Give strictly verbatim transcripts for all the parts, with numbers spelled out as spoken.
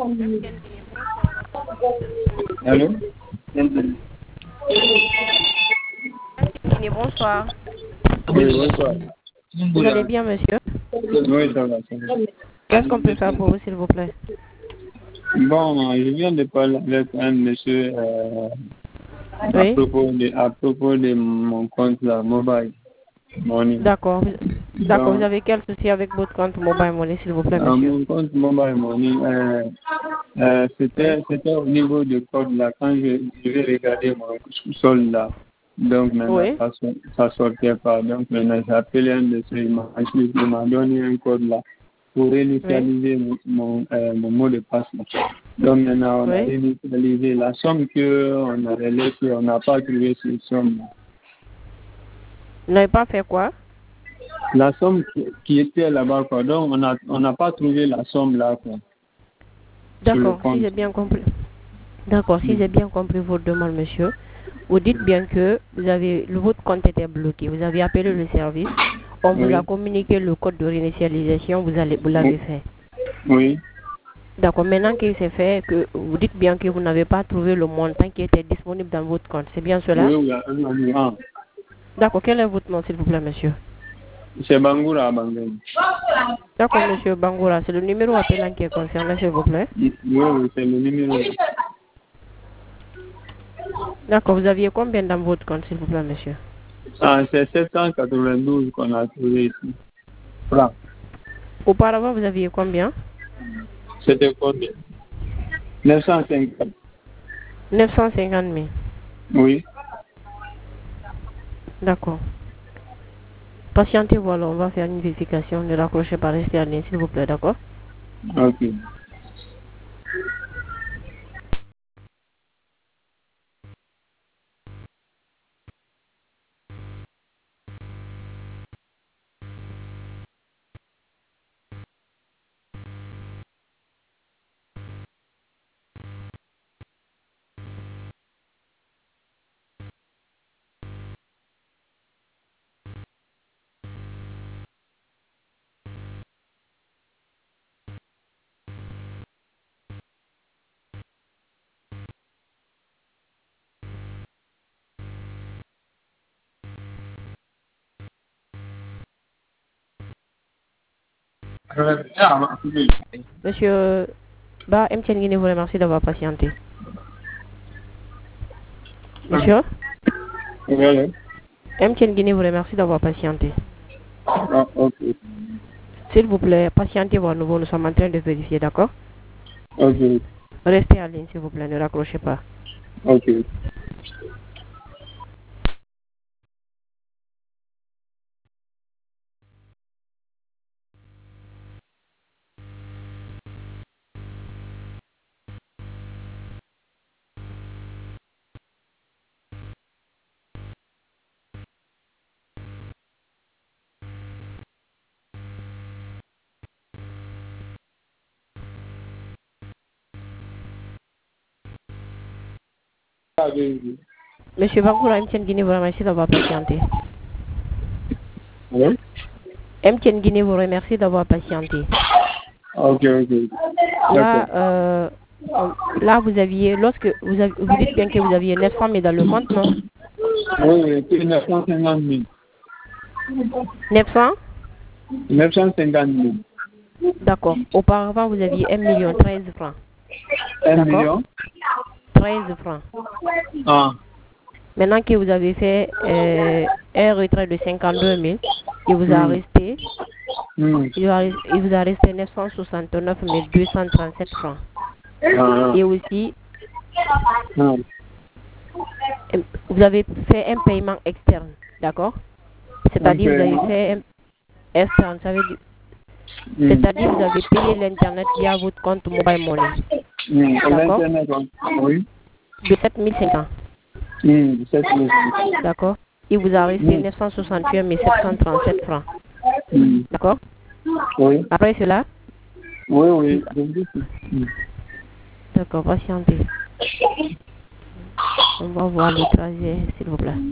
Allô? Bonsoir. Oui, bonsoir. Vous allez bien, monsieur? Oui, ça va, ça va. Qu'est-ce qu'on peut faire pour vous, s'il vous plaît? Bon, je viens de parler avec un monsieur euh, à, Oui. propos de, à propos de mon compte là, Mobile Money. D'accord. D'accord. Vous Donc, avez quel souci avec votre compte Mobile Money, s'il vous plaît, euh, monsieur? mon compte Mobile Money, euh, euh, c'était c'était au niveau du code là, quand je, je vais regarder mon sous-sol là. Donc maintenant, Oui. ça ne ça sortait pas. Donc maintenant, j'ai appelé un de ceux, il m'a il m'a donné un code là pour Oui. réinitialiser mon, mon, euh, mon mot de passe. Là. Donc maintenant, on a Oui. réinitialisé la somme qu'on avait laissée, on n'a pas trouvé cette somme. Vous n'avez pas fait quoi? La somme qui, qui était là-bas, quoi. Donc on n'a on n'a pas trouvé la somme là, quoi, sur le D'accord. Si compte. j'ai bien compris. D'accord. Si Mm. j'ai bien compris votre demande, monsieur, vous dites bien que vous avez le- votre compte était bloqué. Vous avez appelé le service. On vous a Oui. communiqué le code de réinitialisation. Vous allez, vous l'avez fait. Oui. D'accord. Maintenant que c'est fait, que vous dites bien que vous n'avez pas trouvé le montant qui était disponible dans votre compte. C'est bien cela? Oui, oui, oui, oui. Ah. D'accord. Quel est votre nom, s'il vous plaît, monsieur? C'est Bangoura Bangoura. D'accord, monsieur Bangoura. C'est le numéro appelant qui est concerné, s'il vous plaît. Oui, oui, c'est le numéro. D'accord. Vous aviez combien dans votre compte, s'il vous plaît, monsieur? Ah, c'est sept cent quatre-vingt-douze qu'on a trouvé ici. Francs. Auparavant, vous aviez combien? C'était combien? neuf cent cinquante. neuf cent cinquante mille. Oui. D'accord. Patientez, voilà, on va faire une vérification. Ne raccrochez pas, restez en ligne, s'il vous plaît, d'accord? Ok. Monsieur Ba M T N Guinée vous remercie d'avoir patienté. Monsieur Oui. M T N Guinée vous remercie d'avoir patienté. Ah, ok. S'il vous plaît, patientez à nouveau, nous sommes en train de vérifier, d'accord? Ok. Restez en ligne, s'il vous plaît, ne raccrochez pas. Ok. Ah, oui, oui. Monsieur Bangoura, M T N Guinée vous remercie d'avoir patienté. Oui? M T N Guinée vous remercie d'avoir patienté. Ok, ok. Là, D'accord. euh, on- là, vous aviez, lorsque vous, avez, vous dites bien que vous aviez neuf cent mille dans le compte, non? Oui, oui, c'est neuf cent cinquante mille. neuf cents? neuf cent cinquante mille. D'accord. Auparavant, vous aviez un million treize francs. Un D'accord? million? treize francs. Ah. Maintenant que vous avez fait euh, un retrait de cinquante-deux mille, il vous a Hmm. resté, Hmm. il, a- il vous a resté neuf cent soixante-neuf mille deux cent trente-sept francs. Ah. Et aussi, Ah. euh, vous avez fait un paiement externe, d'accord? Un C'est-à-dire vous avez paiement. fait un externe, ça veut dire, Hmm. c'est-à-dire vous avez payé l'internet via votre compte Mobile Money, Hmm. Sur d'accord? l'internet, hein. Oui. De sept mille cinq cents, Hmm. sept mille. d'accord? Il vous a resté Hmm. neuf cent soixante-huit mille sept cent trente-sept francs, Hmm. d'accord? Oui. Après cela, Oui, oui. Je me dis que- Hmm. d'accord, patientez. On va voir le trajet, s'il vous plaît.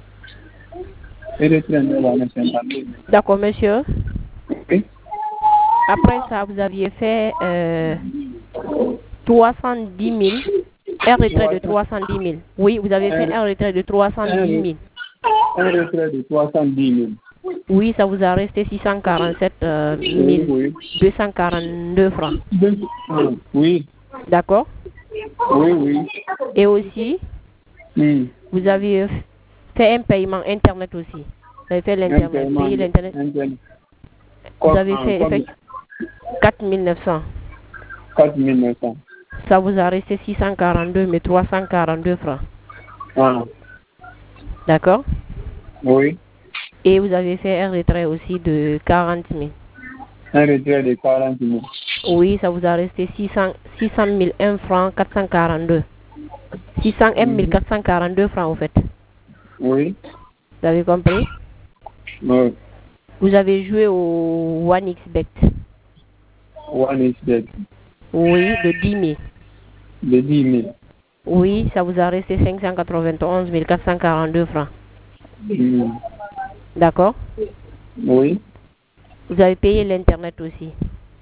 Et le train de la cinquante mille. D'accord, monsieur. Oui. Après ça, vous aviez fait euh, trois cent dix mille, un retrait de trois cent dix mille. Oui, vous avez fait un retrait de trois cent dix mille. Un retrait de trois cent dix mille. Oui, ça vous a resté six cent quarante-sept mille deux cent quarante-deux francs. Oui. D'accord? Oui, oui. Et aussi, mm. vous avez fait un paiement Internet aussi. Vous avez fait l'Internet, payé l'Internet. Vous avez fait effect... quatre mille neuf cents. quatre mille neuf cents. Ça vous a resté six cent quarante-deux, mais trois cent quarante-deux francs. Ah. D'accord? Oui. Et vous avez fait un retrait aussi de quarante mille. Un retrait de quarante mille. Oui, ça vous a resté six cent mille un francs quatre cent quarante-deux. six cent un mille quatre cent quarante-deux francs au fait. Oui. Vous avez compris? Oui. Vous avez joué au one x bet. one x bet. Oui, de dix mille. De dix mille. Oui, ça vous a resté cinq cent quatre-vingt-onze mille quatre cent quarante-deux francs. Mm. D'accord? Oui. Vous avez payé l'Internet aussi.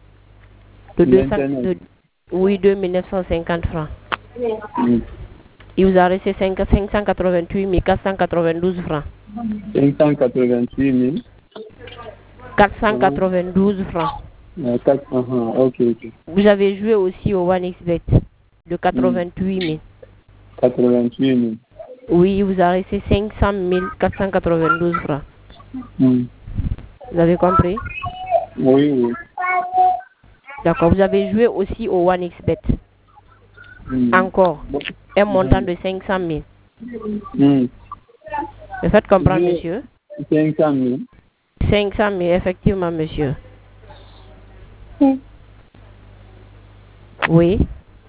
De deux cents, de, oui, deux mille neuf cent cinquante francs. Mm. Il vous a resté cinq cent quatre-vingt-huit mille quatre cent quatre-vingt-douze francs. cinq cent quatre-vingt-huit mille. quatre cent quatre-vingt-douze francs. Uh, quatre, uh -huh. Ok, ok. Vous avez joué aussi au one x bet de quatre-vingt-huit mille. quatre-vingt-huit mille. Oui, il vous a resté cinq cent mille quatre cent quatre-vingt-douze francs. Mm. Vous avez compris? Oui, oui. D'accord. Vous avez joué aussi au one x bet. Mm. Encore. Un montant de cinq cent mille. Mm. Me faites comprendre, monsieur? cinq cent mille. cinq cent mille, effectivement, monsieur. Mm. Oui.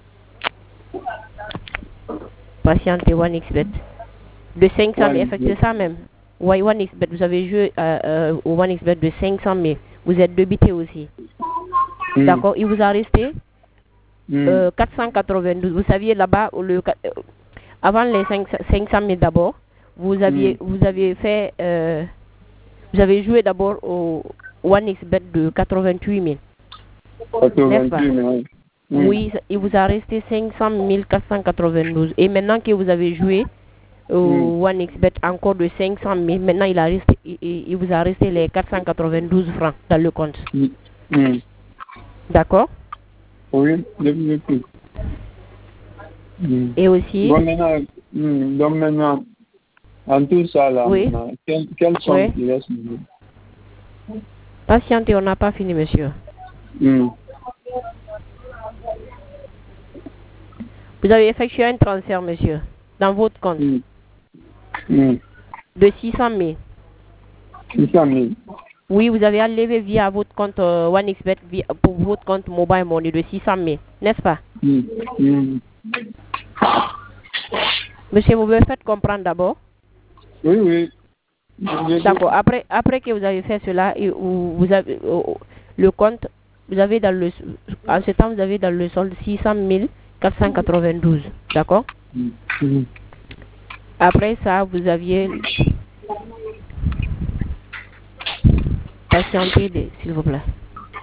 Patientez, one x bet. De cinq cent mille, effectivement, ça même. Oui, one x bet, vous avez joué euh, euh, au one x bet de cinq cent mille. Vous êtes débité aussi. Mm. D'accord. Il vous a resté mm. euh, quatre cent quatre-vingt-douze. Vous saviez là-bas, le, euh, avant les cinq cent mille d'abord, vous aviez, mm. vous avez fait, euh, vous avez joué d'abord au one x bet de quatre-vingt-huit mille. quatre-vingt-huit mille, oui. Mm. Oui, il vous a resté cinq cent mille quatre cent quatre-vingt-douze. Et maintenant que vous avez joué au mm. one x bet encore de cinq cent mille, maintenant il, a resté, il, il vous a resté les quatre cent quatre-vingt-douze francs dans le compte. Mm. Mm. D'accord? Oui, depuis. Mm. Et aussi... Bon, maintenant, mm, donc maintenant, en tout ça, là, oui. maintenant, quelle, quelle somme oui. il reste maintenant? Patientez, on n'a pas fini, monsieur. Mm. Vous avez effectué un transfert, monsieur, dans votre compte. Mm. Mm. De six cent mille. six cent mille. Oui, vous avez enlevé via votre compte euh, one x bet via, pour votre compte Mobile Money de six cent mille, n'est-ce pas? Mm. Mm. Monsieur, vous me faites comprendre d'abord? Oui, oui. D'accord. Après, après que vous avez fait cela, et vous, vous avez euh, le compte, vous avez dans le, en ce temps, vous avez dans le solde six cent mille quatre cent quatre-vingt-douze. D'accord? Mm. Mm. Après ça, vous aviez... Patientez, s'il vous plaît.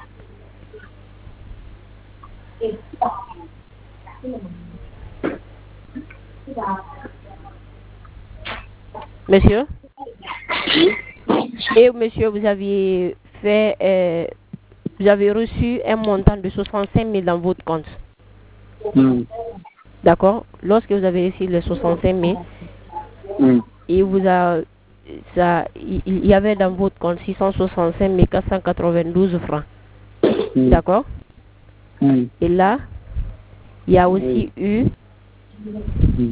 Monsieur? Et monsieur, vous aviez fait... Euh, vous avez reçu un montant de soixante-cinq mille dans votre compte. Mm. D'accord? Lorsque vous avez reçu les soixante-cinq mille, mm. il vous a... Ça, il, il y avait dans votre compte six cent soixante-cinq mille quatre cent quatre-vingt-douze francs. Mm. D'accord? Mm. Et là, il y a aussi oui. eu... Mm.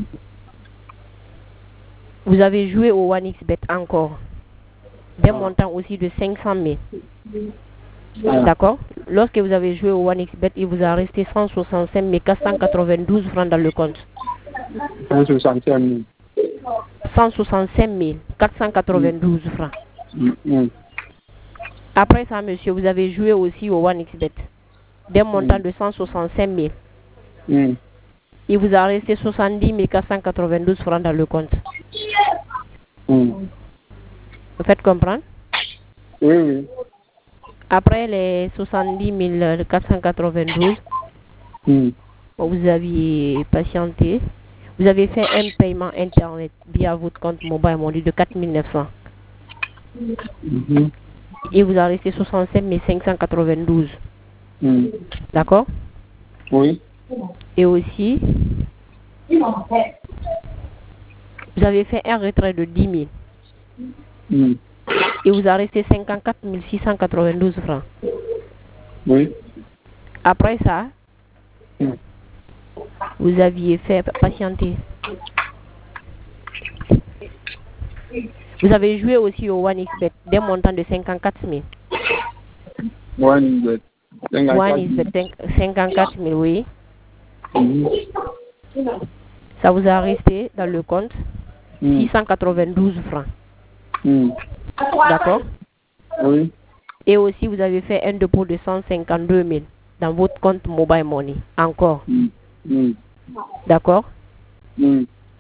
Vous avez joué au one x bet encore. D'un ah. montant aussi de cinq cent mille. Ah. D'accord? Lorsque vous avez joué au one x bet, il vous a resté cent soixante-cinq mille quatre cent quatre-vingt-douze francs dans le compte. cent soixante-cinq mille. cent soixante-cinq mille quatre cent quatre-vingt-douze mm. francs. Mm. Mm. Après ça, monsieur, vous avez joué aussi au one x bet. D'un montant mm. de cent soixante-cinq mille. Mm. Il vous a resté soixante-dix mille quatre cent quatre-vingt-douze francs dans le compte. Mm. Vous faites comprendre? Oui, oui. Après les soixante-dix mille quatre cent quatre-vingt-douze, Hmm. vous aviez patienté. Vous avez fait un paiement Internet via votre compte Mobile Money de quatre mille neuf cents. Mhm. Et vous a resté soixante-sept mille cinq cent quatre-vingt-douze. Hmm. D'accord? Oui. Et aussi, vous avez fait un retrait de dix mille. Hmm. Et vous a resté cinquante-quatre mille six cent quatre-vingt-douze francs. Oui. Après ça, Hmm. vous aviez fait patienter. Vous avez joué aussi au OneXBet des montants de cinquante-quatre mille. OneXBet. OneXBet cinquante-quatre mille, oui. Mhm. Ça vous a resté dans le compte Hmm. six cent quatre-vingt-douze francs. Hmm. D'accord? Oui. Et aussi, vous avez fait un dépôt de cent cinquante-deux mille dans votre compte Mobile Money. Encore. Hmm. Hmm. D'accord? Hmm.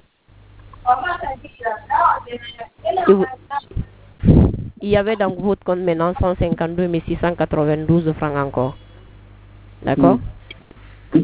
Et vous- Il y avait dans votre compte maintenant cent cinquante-deux mille six cent quatre-vingt-douze francs encore. D'accord? Hmm.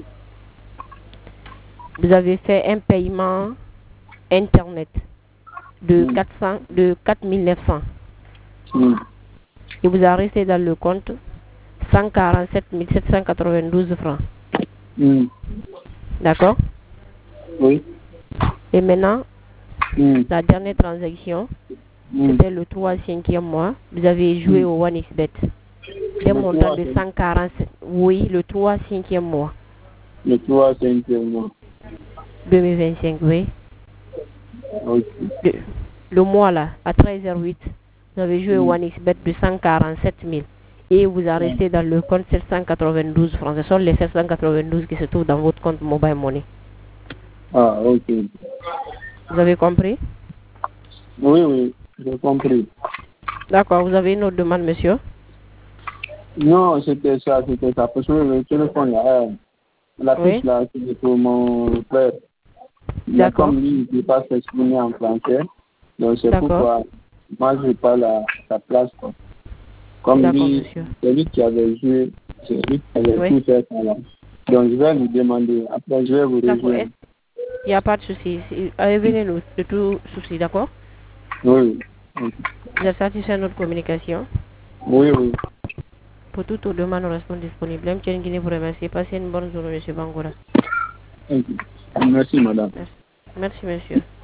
Vous avez fait un paiement Internet de Hmm. quatre cents, de quatre mille neuf cents. Hmm. Et vous a resté dans le compte cent quarante-sept mille sept cent quatre-vingt-douze francs. Hmm. D'accord? Oui. Et maintenant, Hmm. la dernière transaction, Hmm. c'était le trois cinquième mois. Vous avez joué Hmm. au OneXBet. Des Le montants trois, de c'est- cent quarante-sept. Oui, le trois cinquième mois. Le trois cinquième mois. deux mille vingt-cinq, oui. Ok. Le, le mois là, à treize heures huit, vous avez joué au Hmm. OneXBet de cent quarante-sept mille. Et vous a resté dans le compte sept cent quatre-vingt-douze francs. Ce sont les sept cent quatre-vingt-douze qui se trouvent dans votre compte Mobile Money. Ah, ok. Vous avez compris? Oui, oui, j'ai compris. D'accord, vous avez une autre demande, monsieur? Non, c'était ça, c'était ça. Parce que le téléphone, là, euh, la Oui. fiche là, c'est pour mon frère. Mais D'accord. comme lui, il ne peut pas s'exprimer en français, donc c'est D'accord. pourquoi moi je parle à sa place, quoi. Comme D'accord, lui, monsieur. c'est lui qui avait joué, c'est lui qui avait Oui. tout fait ça là. Donc je vais lui demander, après je vais vous D'accord. rejoindre. Il n'y a pas de souci. C'est- Revenez-nous de tout souci, d'accord? Oui, oui, Vous êtes satisfait de notre communication? oui, oui. Pour toutes vos demandes, nous restons disponibles. M. Guinée vous remercie. Passez une bonne journée, monsieur Bangoura. Ok. Merci, madame. Merci, Merci monsieur.